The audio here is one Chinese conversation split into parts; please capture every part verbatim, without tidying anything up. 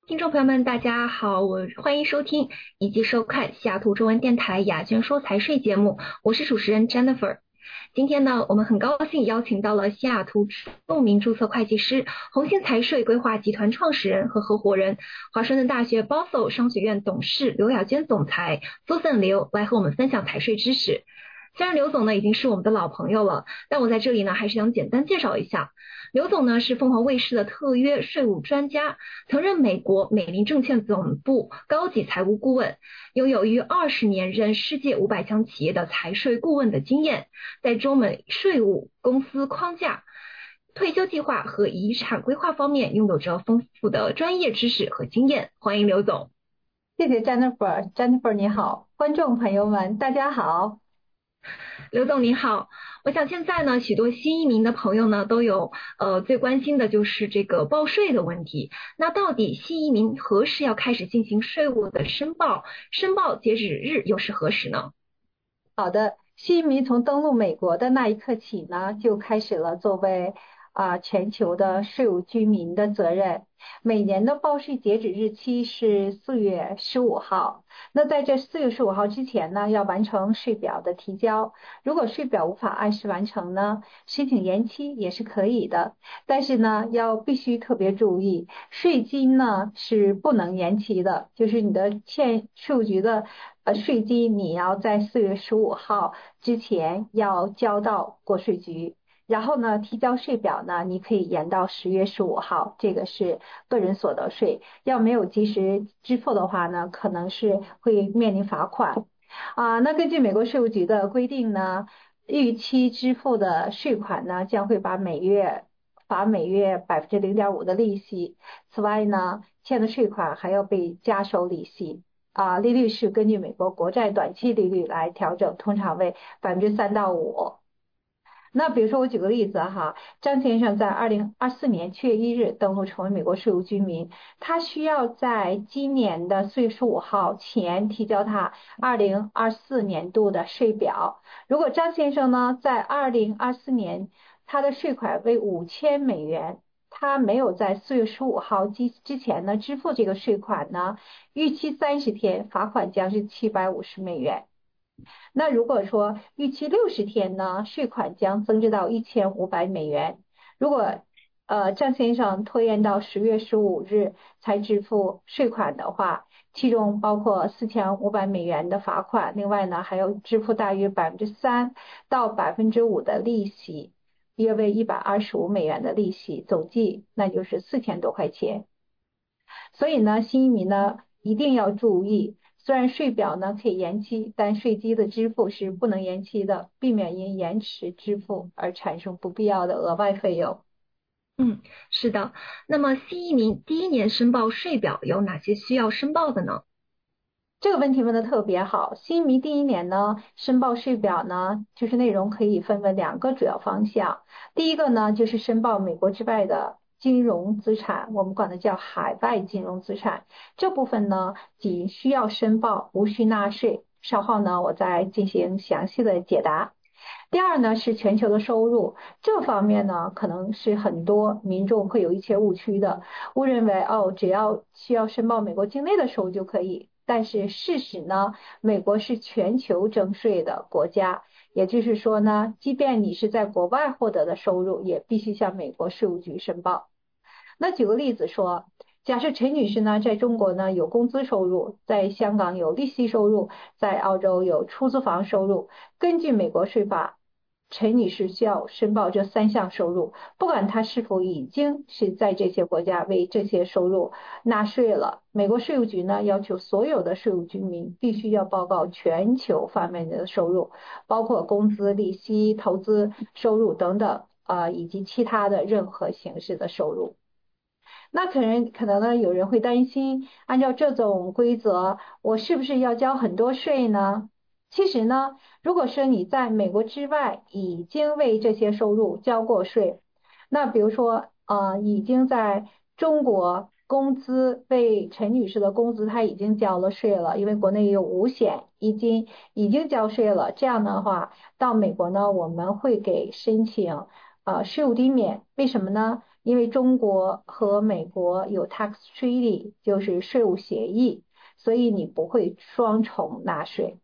听众朋友们，大家好，我欢迎收听以及收看西雅图中文电台雅娟说财税节目，我是主持人 Jennifer。今天呢，我们很高兴邀请到了西雅图著名注册会计师、红星财税规划集团创始人和合伙人、华盛顿大学 Bothell 商学院董事刘雅娟总裁 Susan 刘来和我们分享财税知识。虽然刘总呢已经是我们的老朋友了，但我在这里呢还是想简单介绍一下。刘总呢是凤凰卫视的特约税务专家，曾任美国美林证券总部高级财务顾问，拥有逾二十年任世界五百强企业的财税顾问的经验，在中美税务、公司框架、退休计划和遗产规划方面拥有着丰富的专业知识和经验。欢迎刘总。 谢谢 Jennifer，Jennifer 你好，观众朋友们大家好。 刘总您好，我想现在呢，许多新移民的朋友呢，都有呃最关心的就是这个报税的问题。那到底新移民何时要开始进行税务的申报？申报截止日又是何时呢？ 好的，新移民从登陆美国的那一刻起呢，就开始了作为啊、全球的税务居民的责任。每年的报税截止日期是四月十五号。那在这四月十五号之前呢，要完成税表的提交。如果税表无法按时完成呢，申请延期也是可以的。但是呢，要必须特别注意，税金呢是不能延期的，就是你的欠税务局的呃税金，你要在四月十五号之前要交到国税局。然后呢，提交税表呢，你可以延到十月十五号，这个是个人所得税。要没有及时支付的话呢，可能是会面临罚款。啊，那根据美国税务局的规定呢，逾期支付的税款呢，将会把每月罚每月百分之零点五的利息。此外呢，欠的税款还要被加收利息。啊，利率是根据美国国债短期利率来调整，通常为百分之三到五。那比如说我举个例子哈，张先生在二零二四年七月一日登陆成为美国税务居民，他需要在今年的四月十五号前提交他二零二四年度的税表。如果张先生呢在二零二四年他的税款为五千美元，他没有在四月十五号之之前呢支付这个税款呢，逾期三十天，罚款将是七百五十美元。那如果说逾期六十天呢，税款将增至到一千五百美元。如果呃张先生拖延到十月十五日才支付税款的话，其中包括四千五百美元的罚款，另外呢还要支付大约百分之三到百分之五的利息，约为一百二十五美元的利息，总计那就是四千多块钱。所以呢，新移民呢一定要注意。虽然税表呢可以延期，但税基的支付是不能延期的，避免因延迟支付而产生不必要的额外费用。 嗯，是的。那么新移民第一年申报税表有哪些需要申报的呢？ 这个问题问的特别好。新移民第一年呢，申报税表呢，就是内容可以分为两个主要方向。第一个呢，就是申报美国之外的金融资产，我们管它叫海外金融资产。这部分呢，仅需要申报，无需纳税。稍后呢，我再进行详细的解答。第二呢是全球的收入，这方面呢可能是很多民众会有一些误区的，误认为哦只要需要申报美国境内的收入就可以，但是事实呢，美国是全球征税的国家，也就是说呢，即便你是在国外获得的收入，也必须向美国税务局申报。那举个例子说，假设陈女士呢，在中国呢有工资收入，在香港有利息收入，在澳洲有出租房收入，根据美国税法，陈女士需要申报这三项收入，不管她是否已经是在这些国家为这些收入纳税了。美国税务局呢要求所有的税务居民必须要报告全球范围的收入，包括工资、利息、投资收入等等，呃，以及其他的任何形式的收入。那可能可能呢，有人会担心，按照这种规则，我是不是要交很多税呢？其实呢，如果说你在美国之外已经为这些收入交过税，那比如说呃，已经在中国工资为陈女士的工资她已经交了税了，因为国内有五险一金已经交税了，这样的话到美国呢，我们会给申请呃税务抵免。为什么呢？ 因为中国和美国有 tax treaty， 就是税务协议，所以你不会双重纳税。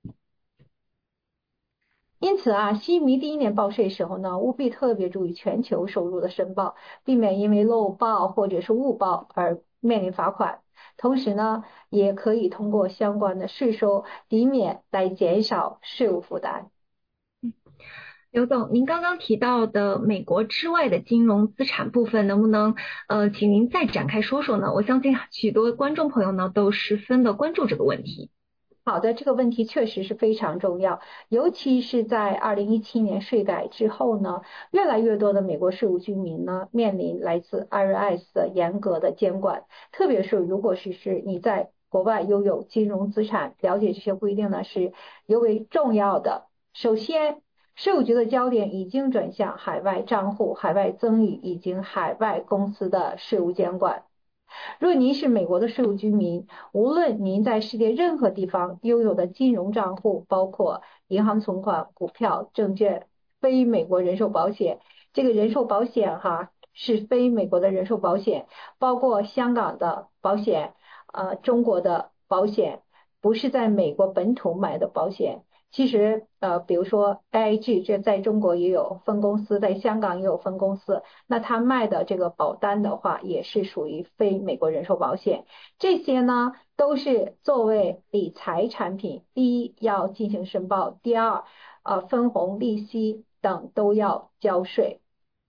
因此啊，新移民第一年报税时候呢，务必特别注意全球收入的申报，避免因为漏报或者是误报而面临罚款。同时呢，也可以通过相关的税收抵免来减少税务负担。 刘总，您刚刚提到的美国之外的金融资产部分，能不能呃，请您再展开说说呢？我相信许多观众朋友呢都十分的关注这个问题。 好的，这个问题确实是非常重要，尤其是在二零一七年税改之后呢，越来越多的美国税务居民呢面临来自 I R S 的严格的监管，特别是如果是是你在国外拥有金融资产，了解这些规定呢是尤为重要的。首先，税务局的焦点已经转向海外账户、海外增益以及海外公司的税务监管。若您是美国的税务居民，无论您在世界任何地方拥有的金融账户，包括银行存款、股票、证券、非美国人寿保险，这个人寿保险哈是非美国的人寿保险，包括香港的保险，呃，中国的保险，不是在美国本土买的保险。其实呃，比如说 A I G 这在中国也有分公司，在香港也有分公司，那他卖的这个保单的话，也是属于非美国人寿保险。这些呢，都是作为理财产品，第一要进行申报，第二，呃，分红、利息等都要交税。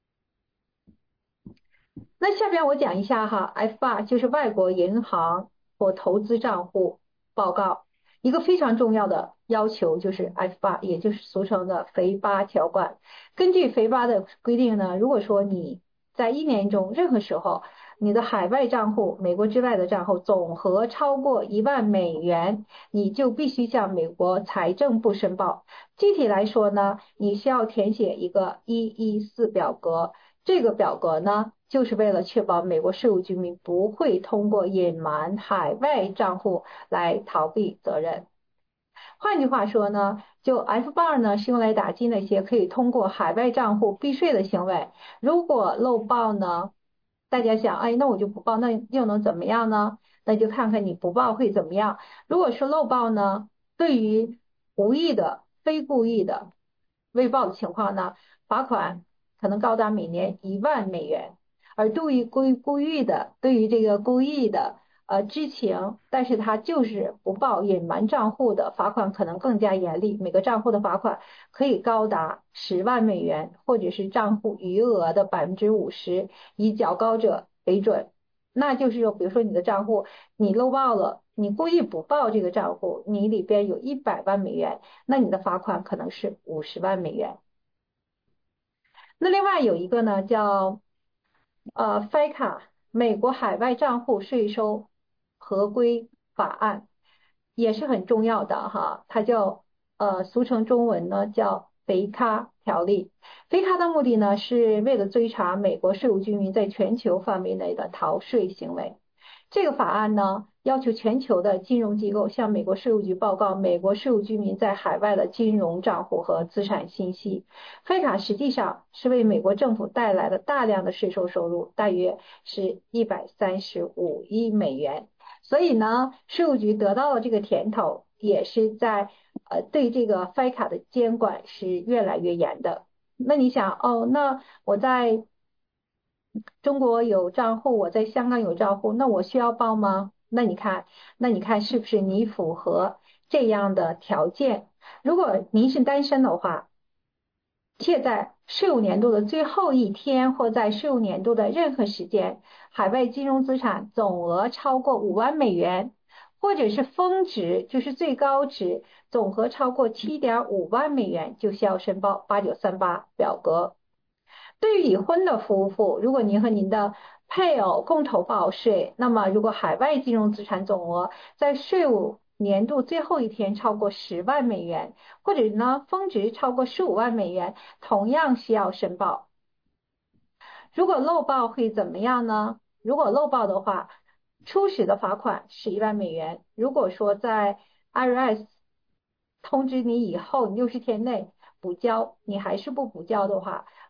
那下边我讲一下哈 ，F 八 就是外国银行或投资账户报告。一个非常重要的要求就是 F 八， 也就是俗称的肥八条款。根据肥八的规定呢，如果说你在一年中任何时候你的海外账户、美国之外的账户总和超过一万美元，你就必须向美国财政部申报。具体来说呢，你需要填写一个一一四表格，这个表格呢，就是为了确保美国税务居民不会通过隐瞒海外账户来逃避责任。换句话说呢，就 F 八 呢是用来打击那些可以通过海外账户避税的行为。如果漏报呢，大家想，哎，那我就不报，那又能怎么样呢？那就看看你不报会怎么样。如果是漏报呢，对于无意的、非故意的未报的情况呢，罚款可能高达每年一万美元。而对于故意故意的，对于这个故意的呃知情，但是他就是不报隐瞒账户的，罚款可能更加严厉，每个账户的罚款可以高达十万美元，或者是账户余额的百分之五十，以较高者为准。那就是说，比如说你的账户你漏报了，你故意不报这个账户，你里边有一百万美元，那你的罚款可能是五十万美元。那另外有一个呢叫呃 F A C A 美国海外账户税收合规法案，也是很重要的哈，它叫呃俗称中文呢叫肥咖条例。肥咖的目的呢是为了追查美国税务居民在全球范围内的逃税行为。这个法案呢，要求全球的金融机构向美国税务局报告美国税务居民在海外的金融账户和资产信息。F A C A 实际上是为美国政府带来了大量的税收收入，大约是一百三十五亿美元。所以呢，税务局得到了这个甜头，也是在呃对这个 F A C A 的监管是越来越严的。那你想，哦，那我在中国有账户，我在香港有账户，那我需要报吗？那你看，那你看是不是你符合这样的条件？如果您是单身的话，且在税务年度的最后一天或在税务年度的任何时间，海外金融资产总额超过五万美元，或者是峰值，就是最高值，总和超过七点五万美元，就需要申报八九三八表格。对于已婚的夫妇，如果您和您的配偶共同报税，那么如果海外金融资产总额在税务年度最后一天超过十万美元，或者呢峰值超过十五万美元，同样需要申报。如果漏报会怎么样呢？如果漏报的话，初始的罚款是一万美元。如果说在 I R S 通知你以后六十天内补交，你还是不补交的话，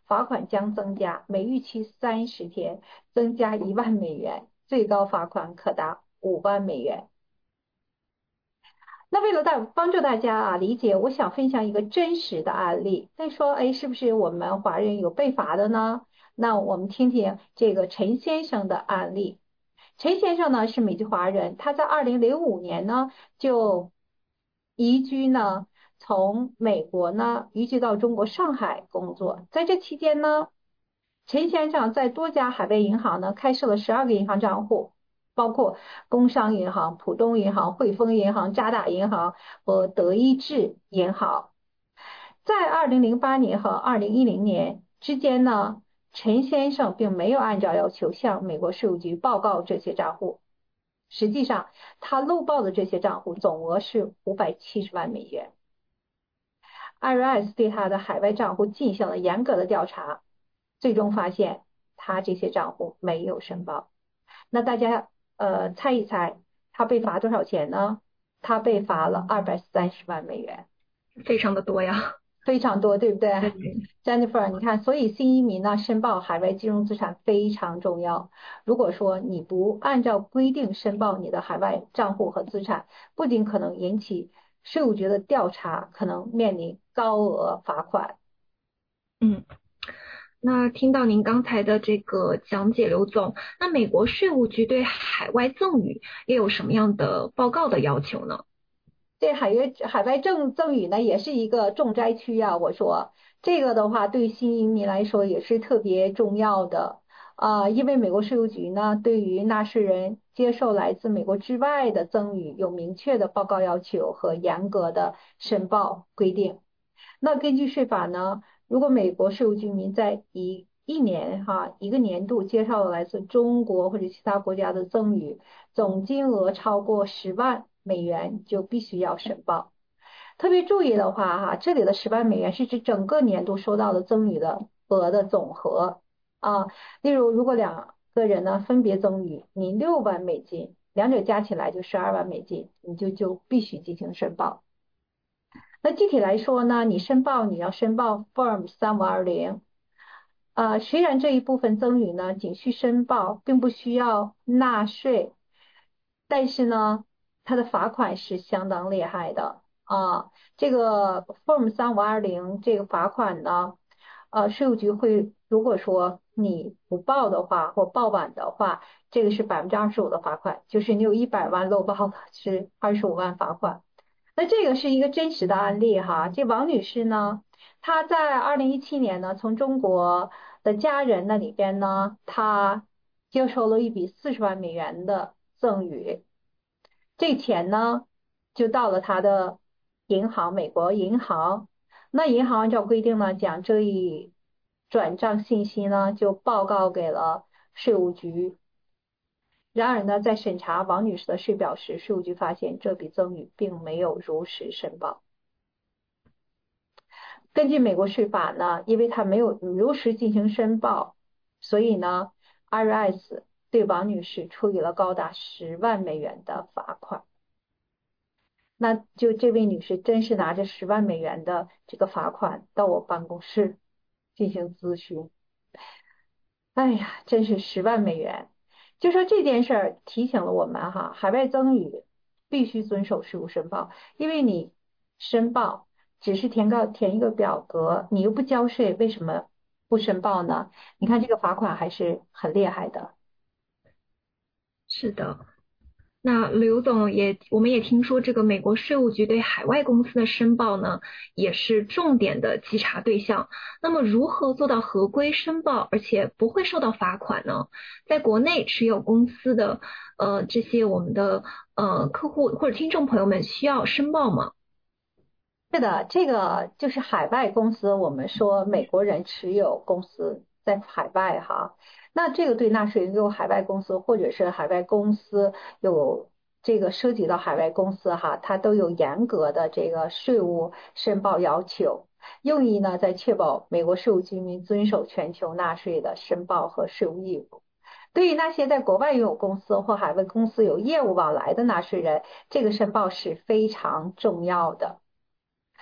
罚款将增加，每逾期三十天增加一万美元，最高罚款可达五万美元。那为了大帮助大家啊理解，我想分享一个真实的案例。再说，哎，是不是我们华人有被罚的呢？那我们听听这个陈先生的案例。陈先生呢是美籍华人，他在二零零五年呢就移居呢从美国呢移居到中国上海工作。在这期间呢，陈先生在多家海外银行呢开设了十二个银行账户。包括工商银行、浦东银行、汇丰银行、渣打银行和德意志银行。在二零零八年和二零一零年之间呢，陈先生并没有按照要求向美国税务局报告这些账户。实际上，他漏报的这些账户总额是五百七十万美元。I R S 对他的海外账户进行了严格的调查，最终发现他这些账户没有申报。那大家呃，猜一猜，他被罚多少钱呢？他被罚了二百三十万美元， 非常的多呀， 非常多，对不对？ 对 Jennifer， 你看，所以新移民呢，申报海外金融资产非常重要。如果说你不按照规定申报你的海外账户和资产，不仅可能引起税务局的调查，可能面临高额罚款。 嗯。那听到您刚才的这个讲解，刘总，那美国税务局对海外赠与也有什么样的报告的要求呢？ 这海外海外赠赠与呢，也是一个重灾区啊。我说这个的话，对新移民来说也是特别重要的啊、呃，因为美国税务局呢，对于纳税人接受来自美国之外的赠与有明确的报告要求和严格的申报规定。那根据税法呢，如果美国税务居民在一一年哈一个年度接受了来自中国或者其他国家的赠与，总金额超过十万美元，就必须要申报。特别注意的话哈，这里的十万美元是指整个年度收到的赠与的额的总和啊。例如，如果两个人呢分别赠与你六万美金，两者加起来就十二万美金，你就就必须进行申报。那具体来说呢，你申报你要申报 Form 三五二零，呃，虽然这一部分赠与呢仅需申报，并不需要纳税，但是呢，它的罚款是相当厉害的啊。这个 Form 三五二零这个罚款呢，呃，税务局会如果说你不报的话或报晚的话，这个是百分之二十五的罚款，就是你有一百万漏报的是二十五万罚款。那这个是一个真实的案例哈，这王女士呢，她在二零一七年呢，从中国的家人那里边呢，她接收了一笔四十万美元的赠与，这钱呢就到了她的银行，美国银行。那银行按照规定呢，将这一转账信息呢就报告给了税务局。然而呢，在审查王女士的税表时，税务局发现这笔赠与并没有如实申报。根据美国税法呢，因为她没有如实进行申报，所以呢 ，I R S 对王女士处以了高达十万美元的罚款。那就这位女士真是拿着十万美元的这个罚款到我办公室进行咨询。哎呀，真是十万美元。就说这件事儿提醒了我们哈，海外赠与必须遵守税务申报，因为你申报只是填个填一个表格，你又不交税，为什么不申报呢？你看这个罚款还是很厉害的。 是的。那刘总也，我们也听说这个美国税务局对海外公司的申报呢，也是重点的稽查对象。那么如何做到合规申报，而且不会受到罚款呢？在国内持有公司的呃这些我们的呃客户或者听众朋友们需要申报吗？ 是的，这个就是海外公司，我们说美国人持有公司在海外哈，那这个对纳税人有海外公司或者是海外公司有这个涉及到海外公司哈，它都有严格的这个税务申报要求，用意呢在确保美国税务居民遵守全球纳税的申报和税务义务。对于那些在国外拥有公司或海外公司有业务往来的纳税人，这个申报是非常重要的。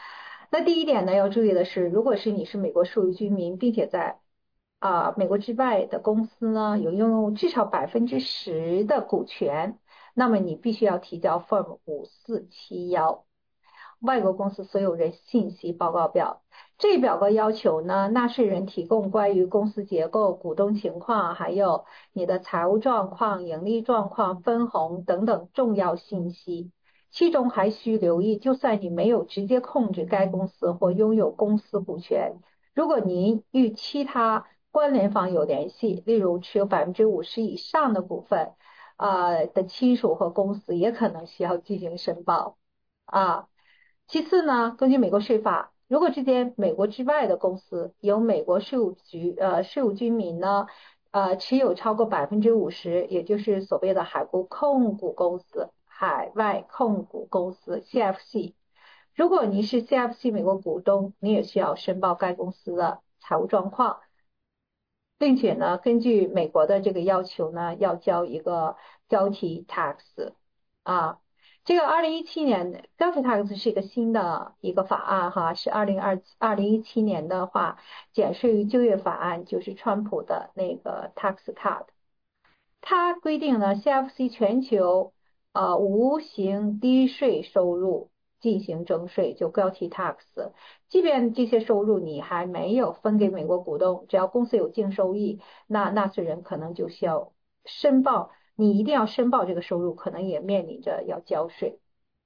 那第一点呢，要注意的是，如果是你是美国属于居民，并且在啊、美国之外的公司呢有拥有至少百分之十的股权，那么你必须要提交 Form 五四七一外国公司所有人信息报告表。这表格要求呢，纳税人提供关于公司结构、股东情况，还有你的财务状况、盈利状况、分红等等重要信息。其中还需留意，就算你没有直接控制该公司或拥有公司股权，如果您与其他关联方有联系，例如持有百分之五十以上的股份，呃的亲属和公司，也可能需要进行申报啊。其次呢，根据美国税法，如果这间美国之外的公司由美国税务局呃税务居民呢，呃持有超过百分之五十，也就是所谓的海国控股公司、海外控股公司 C F C。如果您是 C F C 美国股东，你也需要申报该公司的财务状况，并且呢，根据美国的这个要求呢，要交一个 GILTI tax 啊。这个二零一七年 GILTI tax 是一个新的一个法案哈，是二零二二零一七年的话，减税与就业法案，就是川普的那个 tax cut。它规定呢 ，C F C 全球呃无形低税收入进行征税，就 GILTI tax。即便这些收入你还没有分给美国股东，只要公司有净收益，那纳税人可能就需要申报，你一定要申报这个收入，可能也面临着要交税。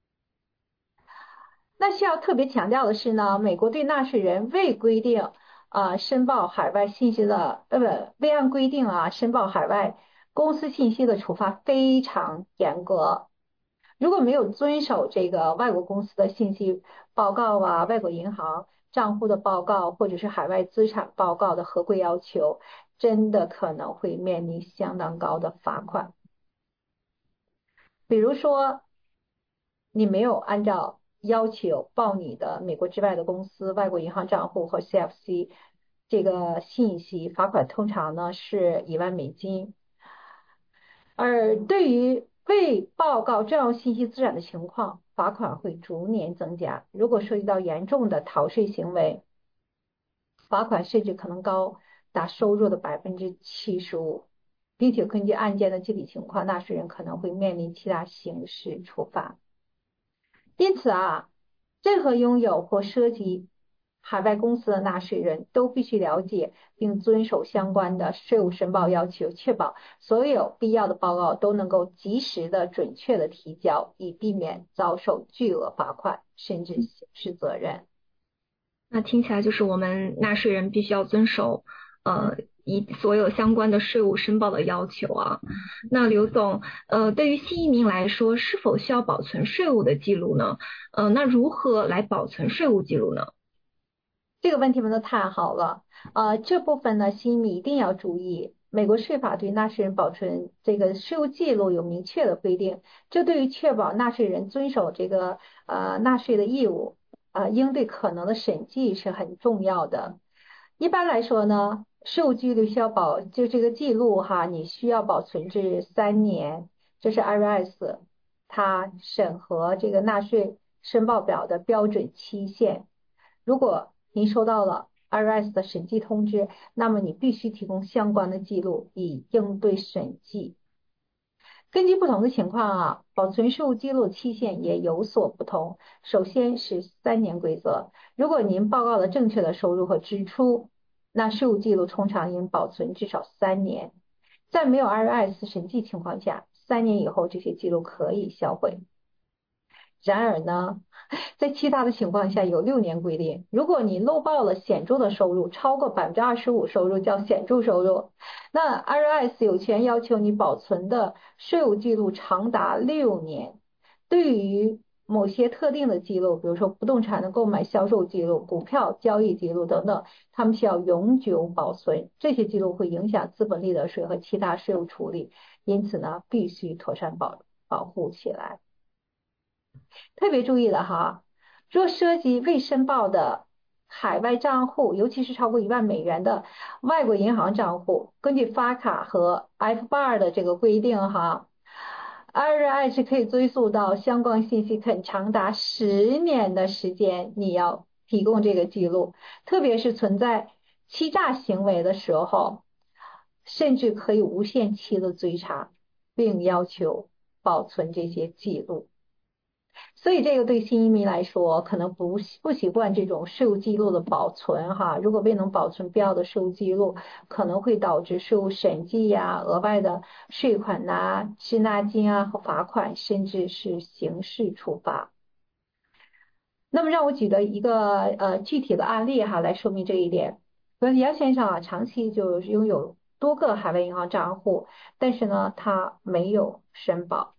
那需要特别强调的是呢，美国对纳税人未规定啊、呃、申报海外信息的呃不未按规定啊申报海外公司信息的处罚非常严格。如果没有遵守这个外国公司的信息报告啊、外国银行账户的报告或者是海外资产报告的合规要求，真的可能会面临相当高的罚款。比如说，你没有按照要求报你的美国之外的公司、外国银行账户和 C F C 这个信息，罚款通常呢是一万美金。而对于未报告重要信息资产的情况，罚款会逐年增加。如果涉及到严重的逃税行为，罚款甚至可能高达收入的百分之七十五，并且根据案件的具体情况，纳税人可能会面临其他刑事处罚。因此啊，任何拥有或涉及海外公司的纳税人都必须了解并遵守相关的税务申报要求，确保所有必要的报告都能够及时的、准确的提交，以避免遭受巨额罚款甚至刑事责任。 那听起来就是我们纳税人必须要遵守呃以所有相关的税务申报的要求啊。那刘总，呃，对于新移民来说，是否需要保存税务的记录呢？呃，那如何来保存税务记录呢？ 这个问题问得太好了，呃，这部分呢，新移民一定要注意。美国税法对纳税人保存这个税务记录有明确的规定，这对于确保纳税人遵守这个呃纳税的义务，呃，应对可能的审计是很重要的。一般来说呢，税务记录需要保，就这个记录哈，你需要保存至三年，这是 I R S 它审核这个纳税申报表的标准期限。如果您收到了 I R S 的审计通知，那么你必须提供相关的记录以应对审计。根据不同的情况啊，保存税务记录期限也有所不同。首先是三年规则，如果您报告了正确的收入和支出，那税务记录通常应保存至少三年。在没有 I R S 审计情况下，三年以后这些记录可以销毁。然而呢，在其他的情况下有六年规定，如果你漏报了显著的收入，超过百分之二十五收入叫显著收入，那 I R S 有权要求你保存的税务记录长达六年。对于某些特定的记录，比如说不动产的购买销售记录、股票交易记录等等，他们需要永久保存，这些记录会影响资本利得税和其他税务处理，因此呢，必须妥善保保护起来。特别注意的哈，若涉及未申报的海外账户，尤其是超过一万美元的外国银行账户，根据 F A C A 和 F B A R 的这个规定哈 ，I R S 可以追溯到相关信息很长达十年的时间，你要提供这个记录，特别是存在欺诈行为的时候，甚至可以无限期的追查，并要求保存这些记录。所以这个对新移民来说，可能不不习惯这种税务记录的保存哈。如果未能保存必要的税务记录，可能会导致税务审计呀、额外的税款呐、滞纳金啊和罚款，甚至是刑事处罚。那么让我举的一个呃具体的案例哈，来说明这一点。杨先生啊，长期就拥有多个海外银行账户，但是呢，他没有申报。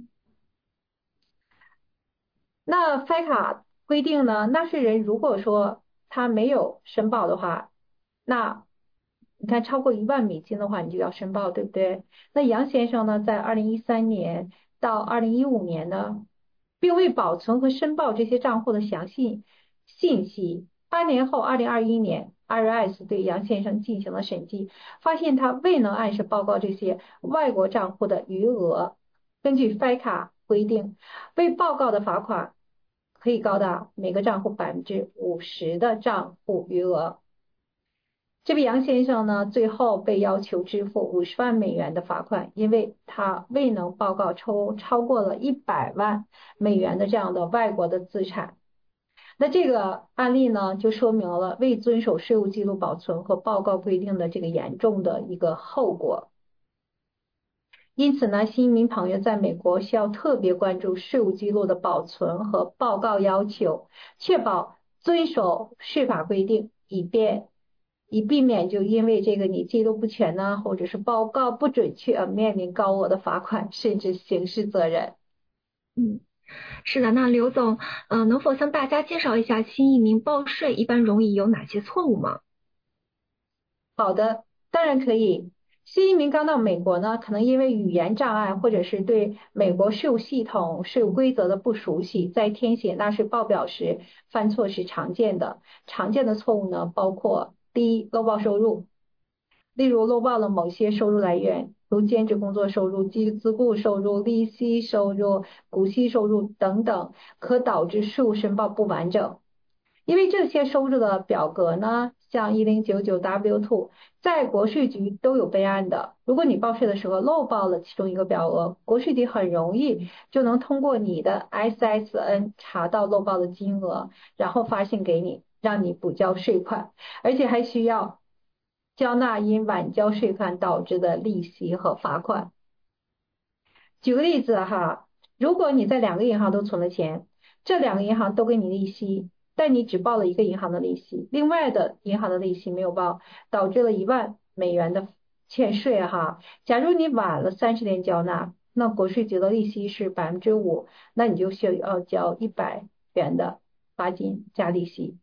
那 F A T C A 规定呢，纳税人如果说他没有申报的话，那你看超过一万美金的话，你就要申报，对不对？那杨先生呢，在二零一三年到二零一五年呢，并未保存和申报这些账户的详细信息。八年后，二零二一年 I R S 对杨先生进行了审计，发现他未能按时报告这些外国账户的余额。根据 F A T C A 规定，未报告的罚款可以高达每个账户百分之五十的账户余额。这位杨先生呢，最后被要求支付五十万美元的罚款，因为他未能报告超超过了一百万美元的这样的外国的资产。那这个案例呢，就说明了未遵守税务记录保存和报告规定的这个严重的一个后果。因此呢，新移民朋友在美国需要特别关注税务记录的保存和报告要求，确保遵守税法规定，以便以避免就因为这个你记录不全呢，或者是报告不准确而面临高额的罚款，甚至刑事责任。 嗯，是的，那刘总，呃，能否向大家介绍一下新移民报税一般容易有哪些错误吗？ 好的，当然可以。新移民刚到美国呢，可能因为语言障碍，或者是对美国税务系统、税务规则的不熟悉，在填写纳税报表时犯错是常见的。常见的错误呢，包括第一，漏报收入，例如漏报了某些收入来源，如兼职工作收入、基自雇收入、利息收入、股息收入等等，可导致税务申报不完整。因为这些收入的表格呢，像一零九九 W 二，在国税局都有备案的。如果你报税的时候漏报了其中一个表额，国税局很容易就能通过你的 S S N 查到漏报的金额，然后发信给你，让你补交税款，而且还需要交纳因晚交税款导致的利息和罚款。举个例子哈，如果你在两个银行都存了钱，这两个银行都给你利息，但你只报了一个银行的利息，另外的银行的利息没有报，导致了一万美元的欠税哈。假如你晚了三十天交纳，那国税局的利息是百分之五，那你就需要交一百元的罚金加利息。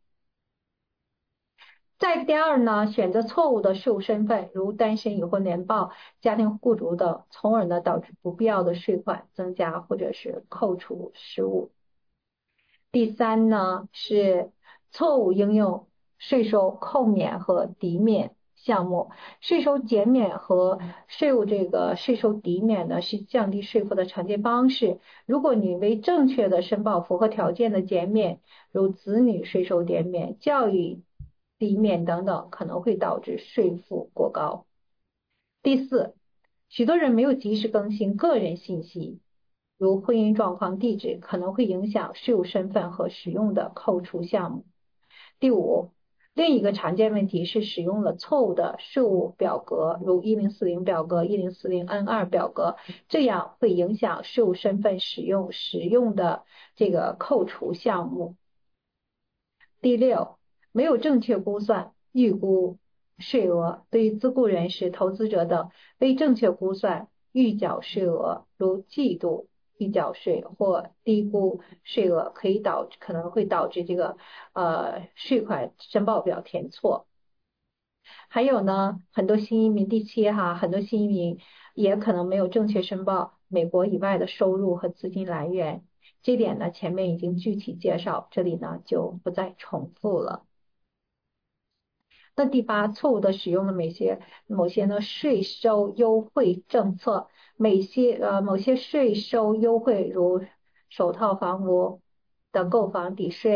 再第二呢，选择错误的税务身份，如单身、已婚、年报、家庭雇主等，从而呢导致不必要的税款增加或者是扣除失误。第三呢是错误应用税收扣免和抵免项目。税收减免和税务这个税收抵免呢是降低税负的常见方式。如果你未正确的申报符合条件的减免，如子女税收减免、教育抵免等等，可能会导致税负过高。第四，许多人没有及时更新个人信息，如婚姻状况、地址，可能会影响税务身份和使用的扣除项目。第五，另一个常见问题是使用了错误的税务表格，如一零四零表格、一零四零 N 二表格，这样会影响税务身份使用使用的这个扣除项目。第六，没有正确估算预估税额，对于自雇人士、投资者等未正确估算预缴税额，如季度预缴税或低估税额，可以导致可能会导致这个呃税款申报表填错。还有呢，很多新移民第七哈，很多新移民也可能没有正确申报美国以外的收入和资金来源。这点呢，前面已经具体介绍，这里呢就不再重复了。那第八，错误的使用了某些某些呢税收优惠政策，某些呃某些税收优惠，如首套房屋的购房抵税、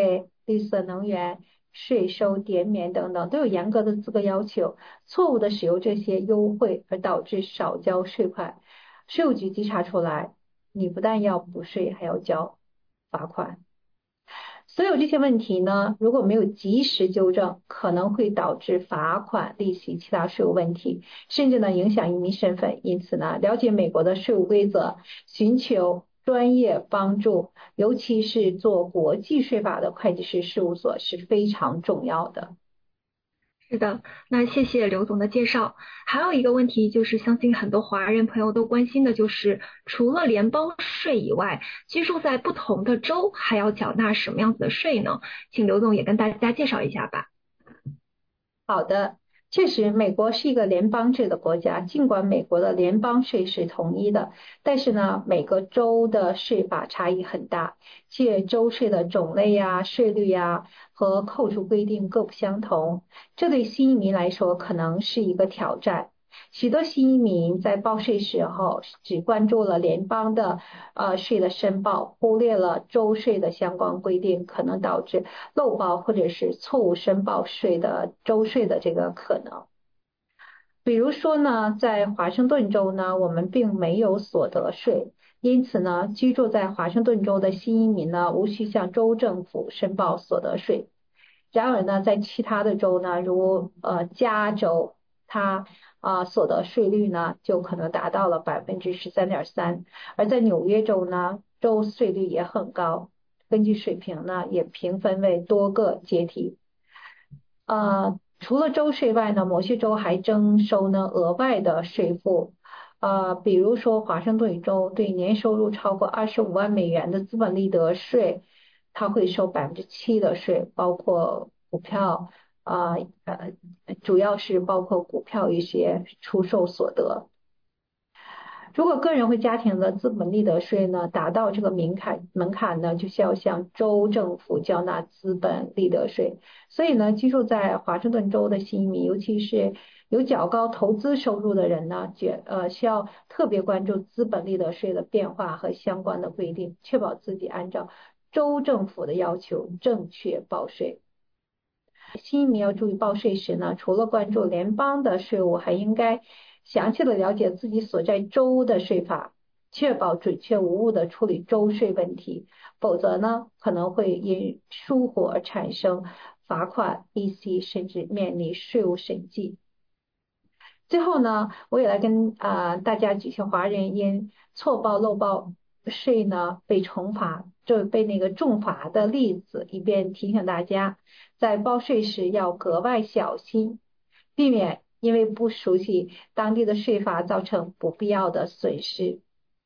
绿色能源、税收减免等等，都有严格的资格要求。错误的使用这些优惠而导致少交税款，税务局稽查出来，你不但要补税，还要交罚款。所有这些问题呢，如果没有及时纠正，可能会导致罚款、利息、其他税务问题，甚至呢影响移民身份。因此呢，了解美国的税务规则，寻求专业帮助，尤其是做国际税法的会计师事务所是非常重要的。 是的，那谢谢刘总的介绍。还有一个问题就是，相信很多华人朋友都关心的就是，除了联邦税以外，居住在不同的州还要缴纳什么样子的税呢？请刘总也跟大家介绍一下吧。 好的，确实，美国是一个联邦制的国家，尽管美国的联邦税是统一的，但是呢，每个州的税法差异很大，且州税的种类呀、税率呀和扣除规定各不相同，这对新移民来说可能是一个挑战。许多新移民在报税时候只关注了联邦的呃税的申报，忽略了州税的相关规定，可能导致漏报或者是错误申报税的州税的这个可能。比如说呢，在华盛顿州呢，我们并没有所得税，因此呢，居住在华盛顿州的新移民呢，无需向州政府申报所得税。然而呢，在其他的州呢，如呃加州，它啊、呃、所得税率呢就可能达到了百分之十三点三，而在纽约州呢，州税率也很高，根据水平呢也平分为多个阶梯。呃，除了州税外呢，某些州还征收呢额外的税负。呃，比如说华盛顿州对年收入超过二十五万美元的资本利得税，它会收百分之七的税，包括股票啊呃，呃，主要是包括股票一些出售所得。如果个人或家庭的资本利得税呢达到这个门槛门槛呢，就需要向州政府交纳资本利得税。所以呢，居住在华盛顿州的新移民，尤其是有较高投资收入的人呢，觉呃需要特别关注资本利得税的变化和相关的规定，确保自己按照州政府的要求正确报税。新移民要注意报税时呢，除了关注联邦的税务，还应该详细的了解自己所在州的税法，确保准确无误的处理州税问题，否则呢，可能会因疏忽而产生罚款、利息，甚至面临税务审计。最后呢，我也来跟啊、呃、大家举些华人因错报漏报税呢被惩罚，就被那个重罚的例子，以便提醒大家在报税时要格外小心，避免因为不熟悉当地的税法造成不必要的损失。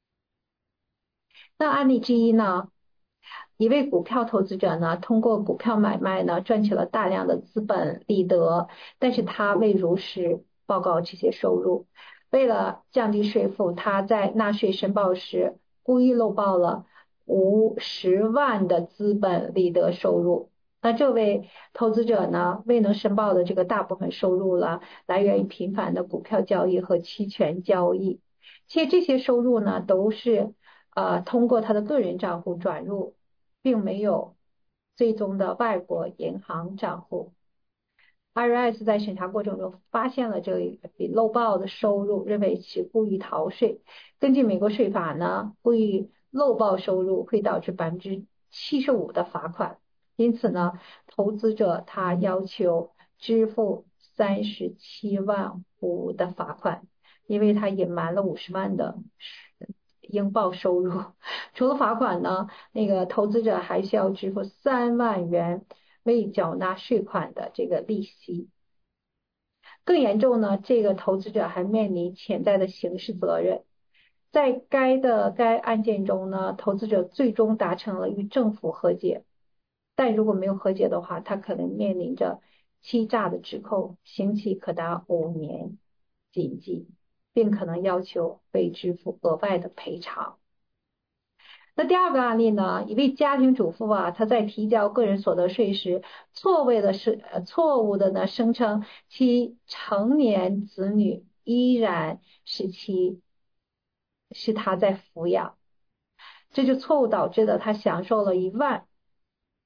那案例之一呢，一位股票投资者呢，通过股票买卖呢赚取了大量的资本利得，但是他未如实报告这些收入。为了降低税负，他在纳税申报时故意漏报了五十万的资本利得收入。那这位投资者呢，未能申报的这个大部分收入了，来源于频繁的股票交易和期权交易，且这些收入呢，都是呃通过他的个人账户转入，并没有最终的外国银行账户。I R S 在审查过程中发现了这一笔漏报的收入，认为是故意逃税。根据美国税法呢，故意漏报收入会导致百分之七十五的罚款。因此呢，投资者他要求支付三十七万五的罚款，因为他隐瞒了五十万的应报收入。除了罚款呢，那个投资者还需要支付三万元未缴纳税款的这个利息。更严重呢，这个投资者还面临潜在的刑事责任。在该的该案件中呢，投资者最终达成了与政府和解，但如果没有和解的话，他可能面临着欺诈的指控，刑期可达五年禁忌，并可能要求被支付额外的赔偿。那第二个案例呢，一位家庭主妇啊，她在提交个人所得税时，错误的是呃错误的呢声称其成年子女依然是其是她在抚养，这就错误导致的她享受了一万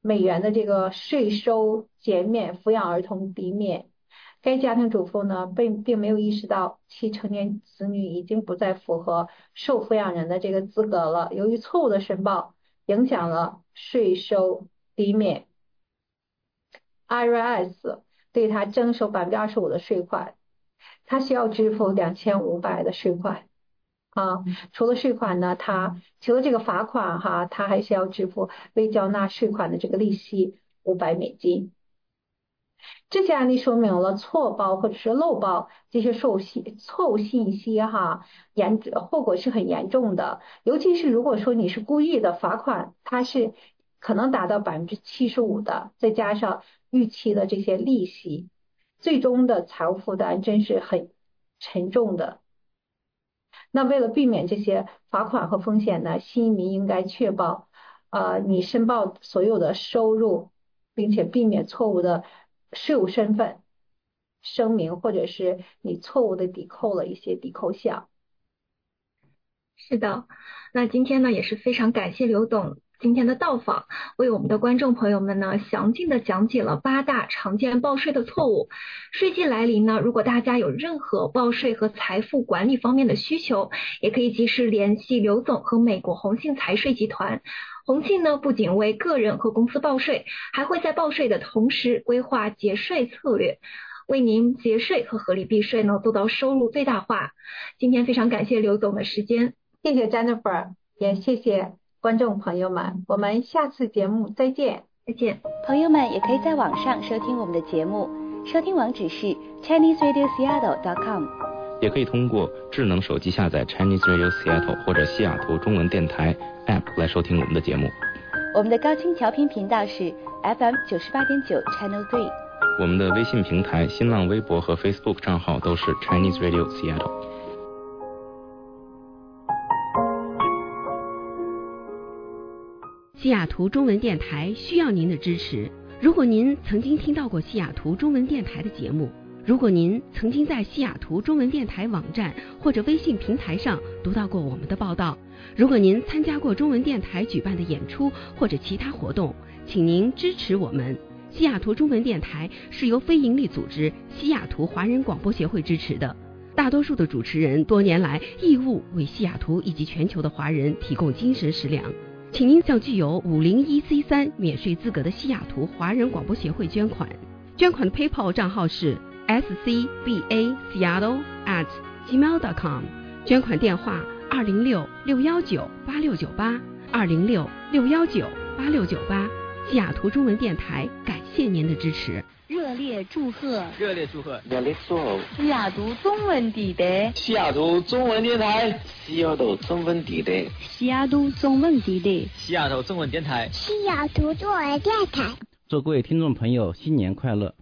美元的这个税收减免抚养儿童抵免。该家庭主妇呢并并没有意识到其成年子女已经不再符合受抚养人的这个资格了，由于错误的申报影响了税收抵免， I R S 对他征收 百分之二十五 的税款，他需要支付两千五百的税款啊。除了税款呢，他除了这个罚款哈，他还需要支付未交纳税款的这个利息五百美金。这些案例说明了错报或者是漏报这些错误信错误信息哈，严后果是很严重的。尤其是如果说你是故意的，罚款它是可能达到 百分之七十五 的，再加上预期的这些利息，最终的财务负担真是很沉重的。那为了避免这些罚款和风险呢，新移民应该确保呃你申报所有的收入，并且避免错误的税务身份声明，或者是你错误的抵扣了一些抵扣项。 是的，那今天呢也是非常感谢刘总今天的到访，为我们的观众朋友们呢详尽的讲解了八大常见报税的错误。税季来临呢，如果大家有任何报税和财富管理方面的需求，也可以及时联系刘总和美国宏信财税集团。宏信呢不仅为个人和公司报税，还会在报税的同时规划节税策略，为您节税和合理避税呢做到收入最大化。今天非常感谢刘总的时间。 谢谢 Jennifer， 也谢谢观众朋友们，我们下次节目再见。 再见。 朋友们也可以在网上收听我们的节目，收听网址是 chinese radio seattle dot com， 也可以通过智能手机下载 Chinese Radio Seattle 或者西雅图中文电台 App 来收听我们的节目。 我们的高清调频频道是 F M 九十八点九 Channel three。 我们的微信平台、新浪微博和 Facebook 账号都是 Chinese Radio Seattle。 西雅图中文电台需要您的支持。如果您曾经听到过西雅图中文电台的节目，如果您曾经在西雅图中文电台网站或者微信平台上读到过我们的报道，如果您参加过中文电台举办的演出或者其他活动，请您支持我们。西雅图中文电台是由非营利组织西雅图华人广播协会支持的，大多数的主持人多年来义务为西雅图以及全球的华人提供精神食粮。请您向具有五零一 C 三 免税资格的西雅图华人广播协会捐款，捐款的 PayPal 账号是 s c b a seattle at gmail dot com， 捐款电话二零六六一九八六九八二零六六一九八六九八。西雅图中文电台感谢您的支持。 热烈祝贺！ 热烈祝贺！ 热烈祝贺！ 西雅图中文地带， 西雅图中文电台，西雅图中文地带， 西雅图中文地带， 西雅图中文电台， 西雅图中文电台。 祝各位听众朋友新年快乐！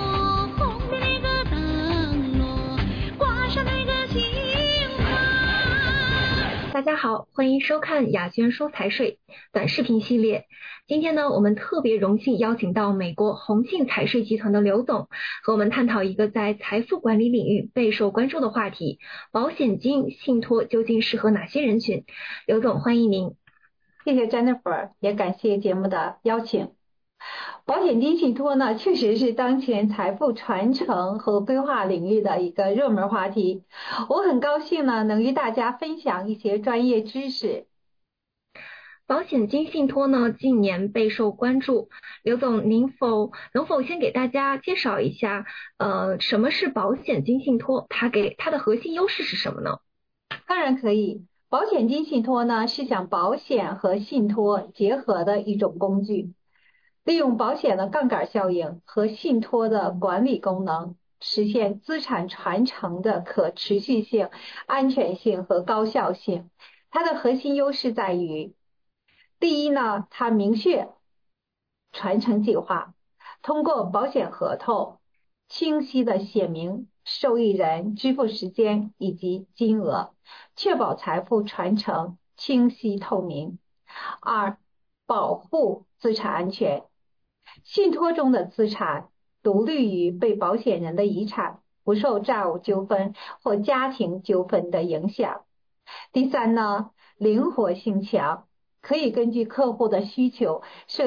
大家好，欢迎收看雅娟说财税短视频系列。今天呢，我们特别荣幸邀请到美国宏信财税集团的刘总，和我们探讨一个在财富管理领域备受关注的话题：保险金信托究竟适合哪些人群？刘总，欢迎您。 谢谢 Jennifer， 也感谢节目的邀请。保险金信托呢，确实是当前财富传承和规划领域的一个热门话题。我很高兴呢，能与大家分享一些专业知识。 保险金信托呢，近年备受关注。刘总，您否能否先给大家介绍一下，呃，什么是保险金信托？它给它的核心优势是什么呢？ 当然可以。保险金信托呢，是将保险和信托结合的一种工具。利用保险的杠杆效应和信托的管理功能，实现资产传承的可持续性、安全性和高效性。它的核心优势在于，第一呢，它明确传承计划，通过保险合同清晰地写明受益人、支付时间以及金额，确保财富传承清晰透明。二、保护资产安全。信托中的资产独立于被保险人的遗产，不受债务纠纷或家庭纠纷的影响。第三呢，灵活性强，可以根据客户的需求设计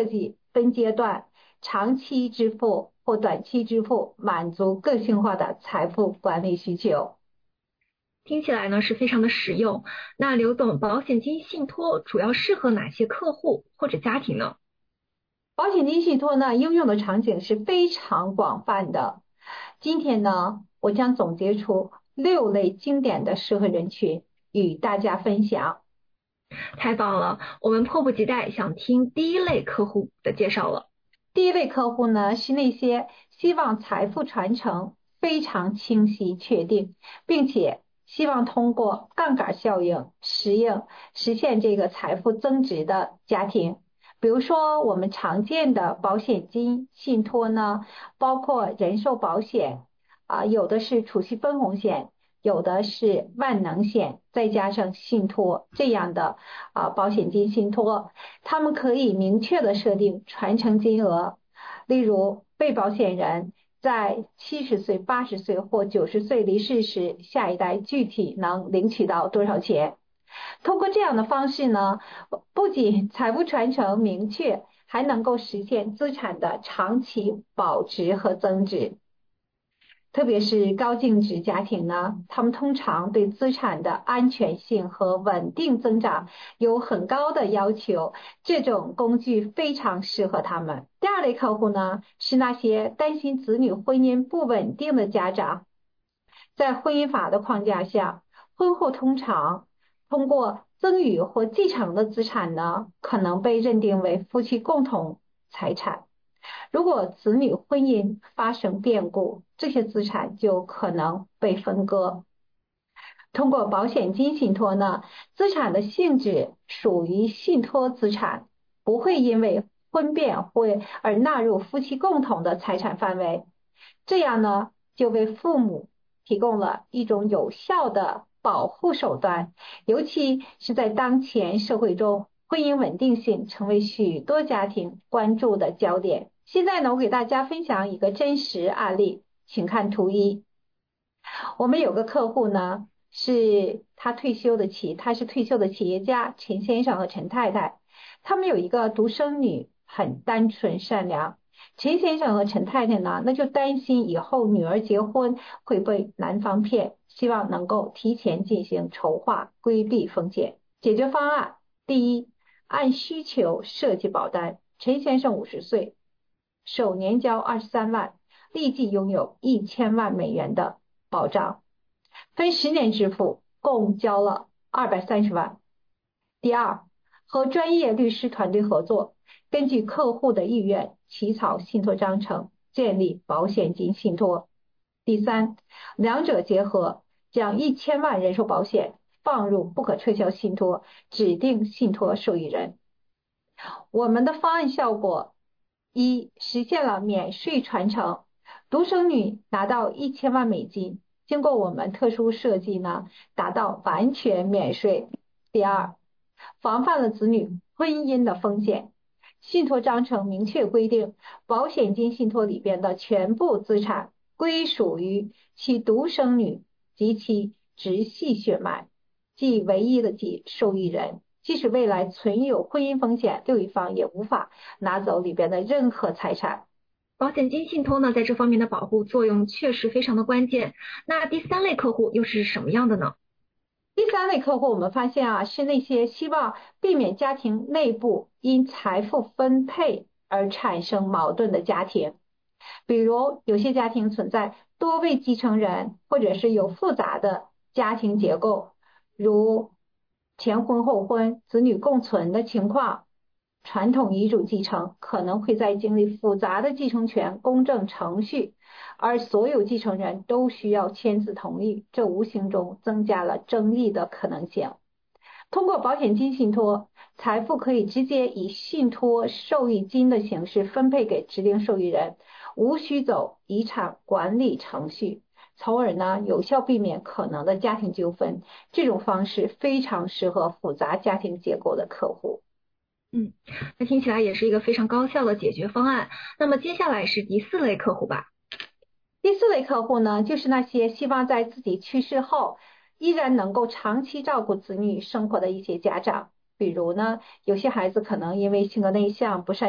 分阶段、长期支付或短期支付，满足个性化的财富管理需求。 听起来呢是非常的实用。那刘总，保险金信托主要适合哪些客户或者家庭呢？ 保险金信托呢，应用的场景是非常广泛的。今天呢，我将总结出六类经典的适合人群与大家分享。 太棒了，我们迫不及待想听第一类客户的介绍了。 第一类客户呢，是那些希望财富传承非常清晰确定，并且希望通过杠杆效应实应实现这个财富增值的家庭。比如说我们常见的保险金信托呢，包括人寿保险啊，有的是储蓄分红险，有的是万能险，再加上信托这样的啊保险金信托，他们可以明确的设定传承金额，例如被保险人在七十岁、八十岁或九十岁离世时，下一代具体能领取到多少钱。通过这样的方式呢，不仅财富传承明确，还能够实现资产的长期保值和增值。特别是高净值家庭呢，他们通常对资产的安全性和稳定增长有很高的要求，这种工具非常适合他们。第二类客户呢，是那些担心子女婚姻不稳定的家长。在婚姻法的框架下，婚后通常通过赠与或继承的资产呢，可能被认定为夫妻共同财产。如果子女婚姻发生变故，这些资产就可能被分割。通过保险金信托呢，资产的性质属于信托资产，不会因为婚变会而纳入夫妻共同的财产范围。这样呢，就为父母提供了一种有效的保护手段，尤其是在当前社会中，婚姻稳定性成为许多家庭关注的焦点。现在呢，我给大家分享一个真实案例，请看图一。我们有个客户呢，是他退休的企，他是退休的企业家陈先生和陈太太，他们有一个独生女，很单纯善良。陈先生和陈太太呢，那就担心以后女儿结婚会被男方骗，希望能够提前进行筹划，规避风险。解决方案：第一，按需求设计保单。陈先生五十岁，首年交二十三万，立即拥有一千万美元的保障，分十年支付，共交了二百三十万。第二，和专业律师团队合作，根据客户的意愿起草信托章程，建立保险金信托。第三，两者结合，将一千万人寿保险放入不可撤销信托，指定信托受益人。我们的方案效果：一、实现了免税传承，独生女拿到一千万美金，经过我们特殊设计呢，达到完全免税。第二，防范了子女婚姻的风险。信托章程明确规定，保险金信托里边的全部资产归属于其独生女及其直系血脉，即唯一的即受益人。即使未来存有婚姻风险，另一方也无法拿走里边的任何财产。 保险金信托呢，在这方面的保护作用确实非常的关键。那第三类客户又是什么样的呢？ 第三类客户我们发现啊，是那些希望避免家庭内部因财富分配而产生矛盾的家庭。比如有些家庭存在多位继承人，或者是有复杂的家庭结构，如前婚后婚、子女共存的情况。传统遗嘱继承可能会在经历复杂的继承权公证程序，而所有继承人都需要签字同意，这无形中增加了争议的可能性。通过保险金信托，财富可以直接以信托受益金的形式分配给指定受益人，无需走遗产管理程序，从而呢有效避免可能的家庭纠纷。这种方式非常适合复杂家庭结构的客户。 嗯，那听起来也是一个非常高效的解决方案。那么接下来是第四类客户吧。 第四类客户呢，就是那些希望在自己去世后依然能够长期照顾子女生活的一些家长。比如呢，有些孩子可能因为性格内向，不善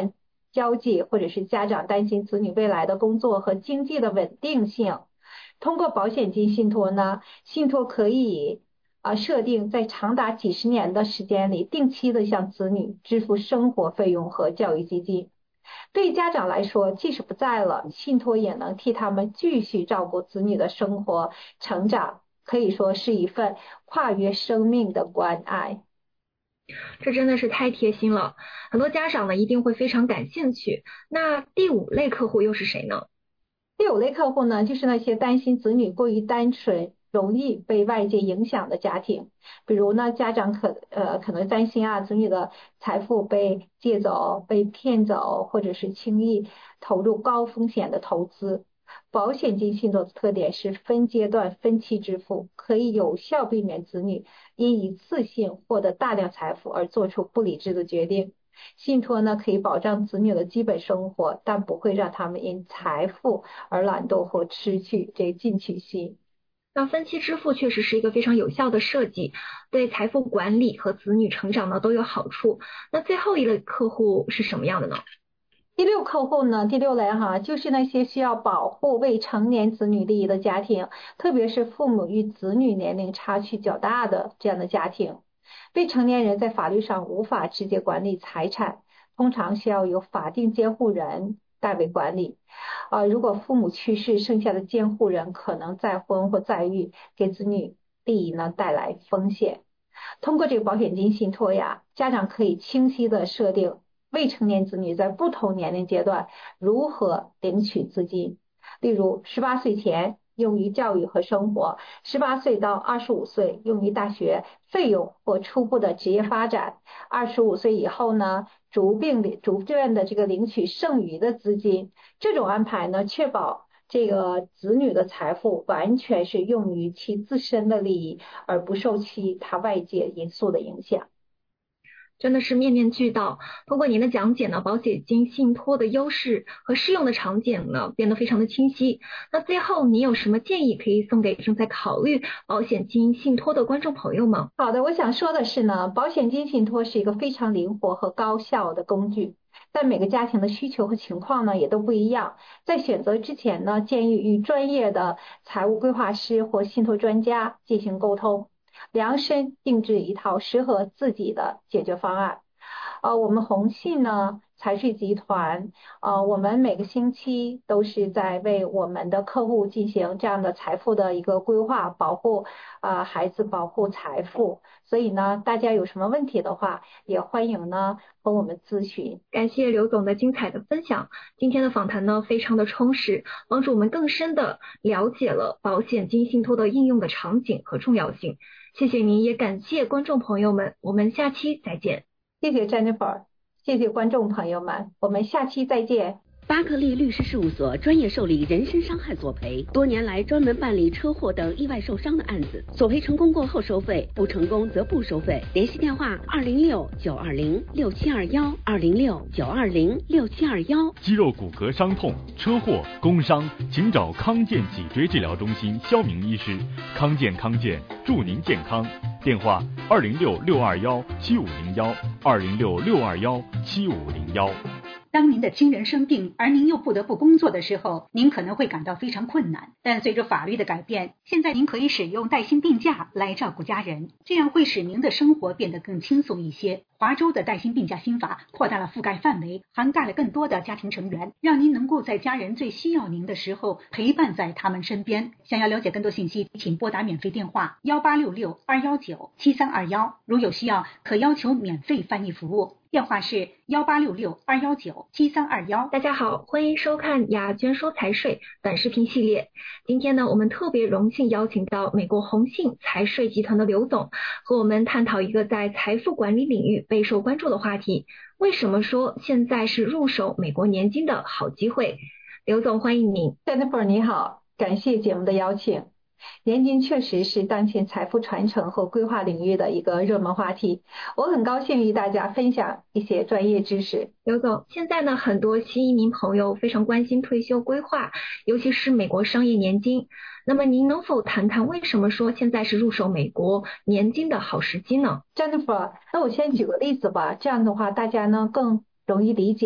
交际，或者是家长担心子女未来的工作和经济的稳定性。通过保险金信托呢，信托可以啊设定在长达几十年的时间里，定期的向子女支付生活费用和教育基金。对家长来说，即使不在了，信托也能替他们继续照顾子女的生活成长，可以说是一份跨越生命的关爱。 这真的是太贴心了，很多家长呢一定会非常感兴趣。那第五类客户又是谁呢？ 第五类客户呢，就是那些担心子女过于单纯，容易被外界影响的家庭。比如呢，家长可呃可能担心啊，子女的财富被借走、被骗走，或者是轻易投入高风险的投资。保险金信托的特点是分阶段分期支付，可以有效避免子女因一次性获得大量财富而做出不理智的决定。信托呢，可以保障子女的基本生活，但不会让他们因财富而懒惰或失去这进取心。 那分期支付确实是一个非常有效的设计，对财富管理和子女成长呢都有好处。那最后一类客户是什么样的呢？ 第六客户呢，第六类哈，就是那些需要保护未成年子女利益的家庭，特别是父母与子女年龄差距较大的这样的家庭。未成年人在法律上无法直接管理财产，通常需要由法定监护人代为管理。呃，如果父母去世，剩下的监护人可能再婚或再育，给子女利益呢带来风险。通过这个保险金信托呀，家长可以清晰的设定未成年子女在不同年龄阶段如何领取资金。例如十八岁前用于教育和生活，十八岁到二十五岁用于大学费用或初步的职业发展，二十五岁以后呢，逐并逐渐的这个领取剩余的资金。这种安排呢，确保这个子女的财富完全是用于其自身的利益，而不受其他外界因素的影响。 真的是面面俱到。通过您的讲解呢，保险金信托的优势和适用的场景呢变得非常的清晰。那最后你有什么建议可以送给正在考虑保险金信托的观众朋友吗？ 好的，我想说的是呢，保险金信托是一个非常灵活和高效的工具，但每个家庭的需求和情况呢也都不一样。在选择之前呢，建议与专业的财务规划师或信托专家进行沟通，量身定制一套适合自己的解决方案。呃，我们宏信呢财税集团，呃，我们每个星期都是在为我们的客户进行这样的财富的一个规划，保护啊、呃、孩子，保护财富。所以呢，大家有什么问题的话，也欢迎呢和我们咨询。 感谢刘总的精彩的分享，今天的访谈呢非常的充实，帮助我们更深的了解了保险金信托的应用的场景和重要性。谢谢您，也感谢观众朋友们，我们下期再见。 谢谢 Jennifer， 谢谢观众朋友们，我们下期再见。 巴克利律师事务所专业受理人身伤害索赔，多年来专门办理车祸等意外受伤的案子，索赔成功过后收费，不成功则不收费。联系电话二零六九二零六七二幺二零六九二零六七二幺。 肌肉骨骼伤痛、车祸、工伤，请找康健脊椎治疗中心肖明医师。康健康健，祝您健康。电话二零六六二幺七五零幺二零六六二幺七五零幺。 当您的亲人生病，而您又不得不工作的时候，您可能会感到非常困难。但随着法律的改变，现在您可以使用带薪病假来照顾家人，这样会使您的生活变得更轻松一些。华州的带薪病假新法扩大了覆盖范围，涵盖了更多的家庭成员，让您能够在家人最需要您的时候陪伴在他们身边。想要了解更多信息，请拨打免费电话幺八六六二幺九七三二幺，如有需要可要求免费翻译服务。电话是幺八六六二幺九七三二幺。 大家好，欢迎收看雅娟说财税短视频系列。今天呢，我们特别荣幸邀请到美国宏信财税集团的刘总，和我们探讨一个在财富管理领域备受关注的话题：为什么说现在是入手美国年金的好机会？刘总，欢迎您。 Jennifer 你好，感谢节目的邀请。年金确实是当前财富传承和规划领域的一个热门话题，我很高兴与大家分享一些专业知识。 刘总，现在呢，很多新移民朋友非常关心退休规划，尤其是美国商业年金。那么您能否谈谈为什么说现在是入手美国年金的好时机呢？ Jennifer， 那我先举个例子吧，这样的话大家呢更容易理解。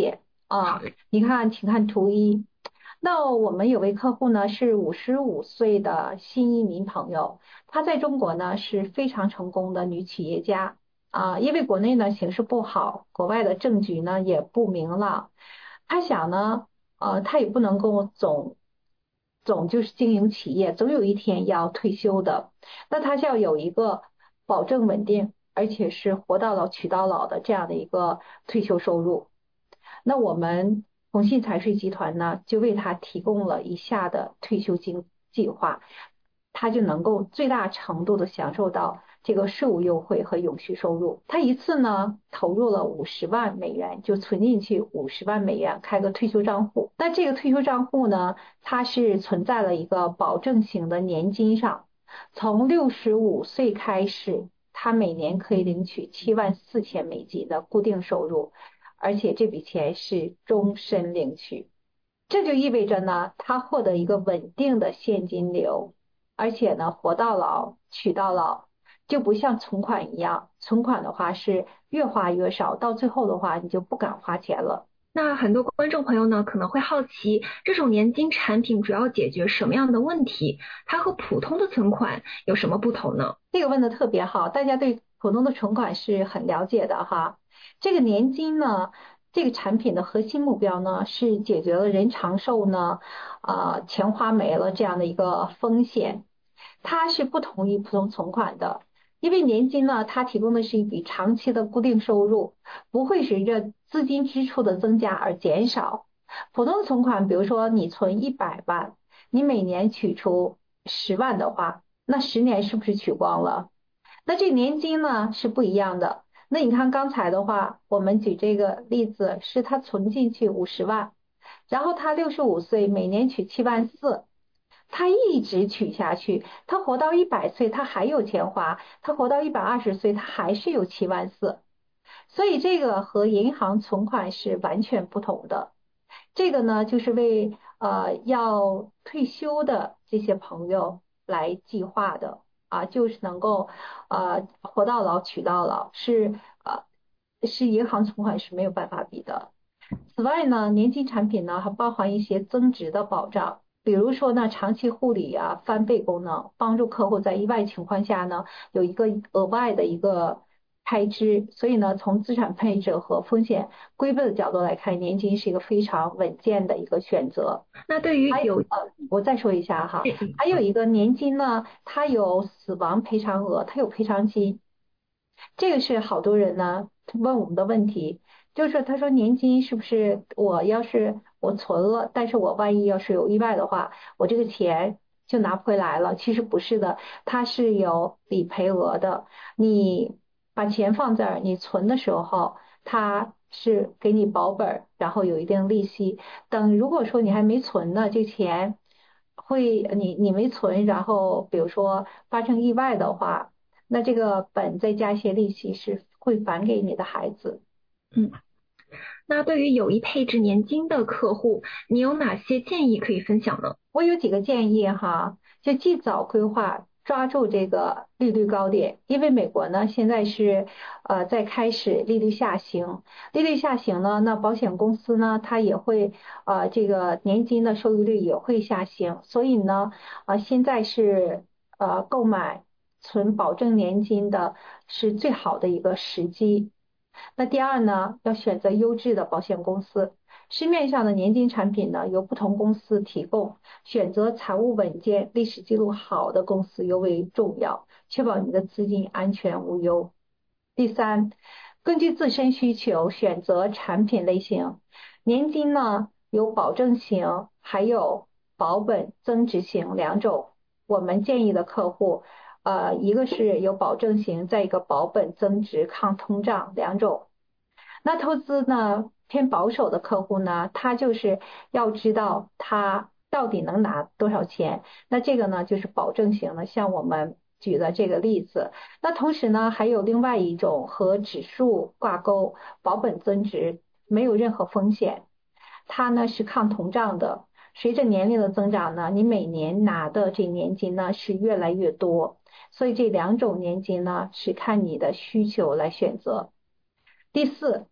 啊。你看，请看图一。那我们有位客户呢是五十五岁的新移民朋友，她在中国呢是非常成功的女企业家啊，因为国内呢形势不好，国外的政局呢也不明朗，她想呢，呃，她也不能够总总就是经营企业，总有一天要退休的，那她就要有一个保证稳定，而且是活到老娶到老的这样的一个退休收入。那我们鸿信财税集团呢，就为他提供了以下的退休金计划，他就能够最大程度的享受到这个税务优惠和永续收入。他一次呢投入了五十万美元，就存进去五十万美元，开个退休账户。那这个退休账户呢，它是存在了一个保证型的年金上，从六十五岁开始，他每年可以领取七万四千美金的固定收入。而且这笔钱是终身领取，这就意味着呢，他获得一个稳定的现金流，而且呢，活到老娶到老，就不像存款一样，存款的话是越花越少，到最后的话你就不敢花钱了。 那很多观众朋友呢可能会好奇，这种年金产品主要解决什么样的问题？它和普通的存款有什么不同呢？ 这个问得特别好，大家对普通的存款是很了解的哈。这个年金呢，这个产品的核心目标呢是解决了人长寿呢，呃，钱花没了这样的一个风险。它是不同于普通存款的，因为年金呢，它提供的是一笔长期的固定收入，不会随着资金支出的增加而减少。普通存款，比如说你存一百万，你每年取出十万的话，那十年是不是取光了？那这年金呢是不一样的。那你看刚才的话，我们举这个例子是他存进去五十万，然后他六十五岁每年取七万四，他一直取下去，他活到一百岁他还有钱花，他活到一百二十岁他还是有七万四，所以这个和银行存款是完全不同的。这个呢就是为呃要退休的这些朋友来计划的。啊，就是能够呃活到老娶到老，是呃是银行存款是没有办法比的。此外呢，年金产品呢还包含一些增值的保障，比如说呢长期护理啊、翻倍功能，帮助客户在意外情况下呢有一个额外的一个开支。所以呢，从资产配置和风险规避的角度来看，年金是一个非常稳健的一个选择。 那对于有呃，我再说一下哈，还有一个年金呢，它有死亡赔偿额，它有赔偿金。这个是好多人呢问我们的问题，就是他说年金是不是我要是我存了，但是我万一要是有意外的话，我这个钱就拿不回来了？其实不是的，它是有理赔额的。你把钱放这儿，你存的时候，它是给你保本，然后有一定利息。等如果说你还没存呢，这钱会你你没存，然后比如说发生意外的话，那这个本再加一些利息是会返给你的孩子。 嗯，那对于有意配置年金的客户，你有哪些建议可以分享呢？ 我有几个建议哈，就尽早规划，抓住这个利率高点。因为美国呢现在是呃在开始利率下行，利率下行呢，那保险公司呢它也会呃这个年金的收益率也会下行，所以呢呃现在是呃购买存保证年金的是最好的一个时机。那第二呢，要选择优质的保险公司。市面上的年金产品呢，由不同公司提供，选择财务稳健、历史记录好的公司尤为重要，确保你的资金安全无忧。第三，根据自身需求选择产品类型。年金呢，有保证型，还有保本增值型两种。我们建议的客户呃，一个是有保证型，再一个保本增值抗通胀两种。那投资呢偏保守的客户呢，他就是要知道他到底能拿多少钱，那这个呢就是保证型的，像我们举的这个例子。那同时呢还有另外一种和指数挂钩，保本增值，没有任何风险，它呢是抗通胀的。随着年龄的增长呢，你每年拿的这年金呢是越来越多，所以这两种年金呢是看你的需求来选择。第四，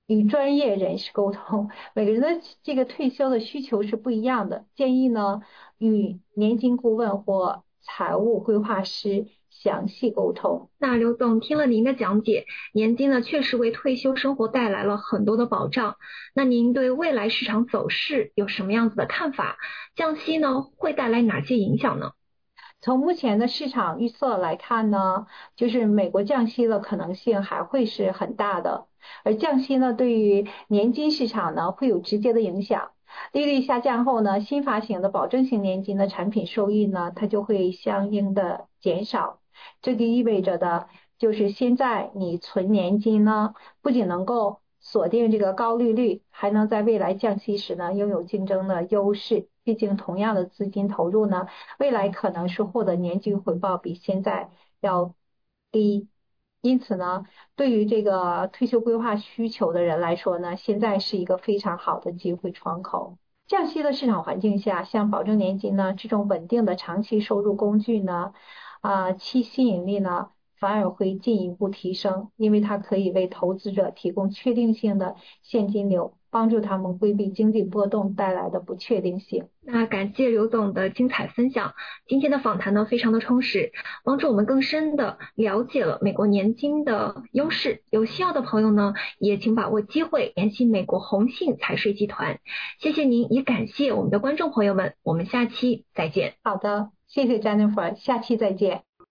与专业人士沟通，每个人的这个退休的需求是不一样的，建议呢与年金顾问或财务规划师详细沟通。 那刘总，听了您的讲解，年金呢确实为退休生活带来了很多的保障。那您对未来市场走势有什么样子的看法？降息呢会带来哪些影响呢？ 从目前的市场预测来看呢，就是美国降息的可能性还会是很大的，而降息呢对于年金市场呢会有直接的影响。利率下降后呢，新发行的保证型年金的产品收益呢，它就会相应的减少。这就意味着的就是现在你存年金呢，不仅能够锁定这个高利率，还能在未来降息时呢拥有竞争的优势。毕竟同样的资金投入呢，未来可能是获得年均回报比现在要低。因此呢，对于这个退休规划需求的人来说呢，现在是一个非常好的机会窗口。降息的市场环境下，像保证年金呢这种稳定的长期收入工具呢，啊、呃，其吸引力呢反而会进一步提升，因为它可以为投资者提供确定性的现金流，帮助他们规避经济波动带来的不确定性。 那感谢刘总的精彩分享，今天的访谈呢非常的充实，帮助我们更深的了解了美国年金的优势。有需要的朋友呢，也请把握机会联系美国宏信财税集团。谢谢您，也感谢我们的观众朋友们，我们下期再见。 好的，谢谢 Jennifer， 下期再见。